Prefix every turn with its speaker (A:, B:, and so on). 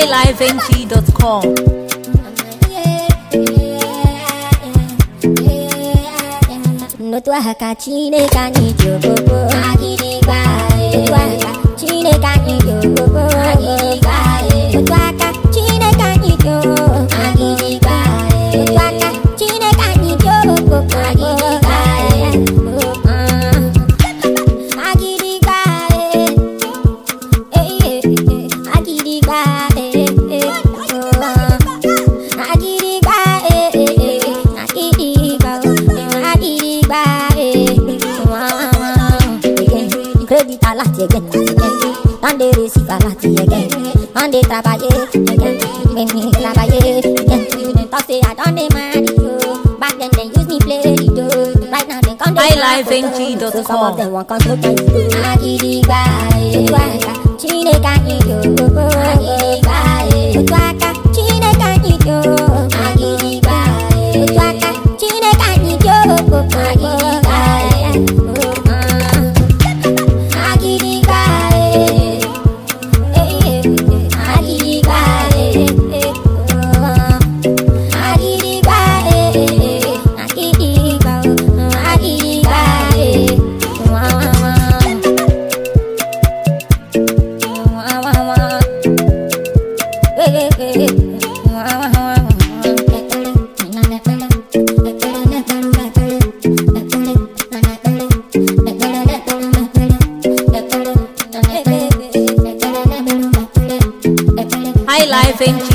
A: highlifeng.com.
B: No tu haka chine kani jogogo agiri bae. No tu haka chine kani jogogo agiri bae. No tu haka chine kani jogogo agiri bae. No tu haka chine kani jogogo agiri bae. Agiri bae. Agiri bae. Credit a lot again, and they receive a lot again, and they travailler again, when me travailler again. Talk say I don't demand it, back then they use me play it, right now they come
A: highlifeng.com.
B: Some of them want consult and do. Agiri bae, chine kani yo, agiri bae, tuaka chine kani yo, agiri bae, tuaka chine kani yo, agiri bae.
A: highlifeng.com.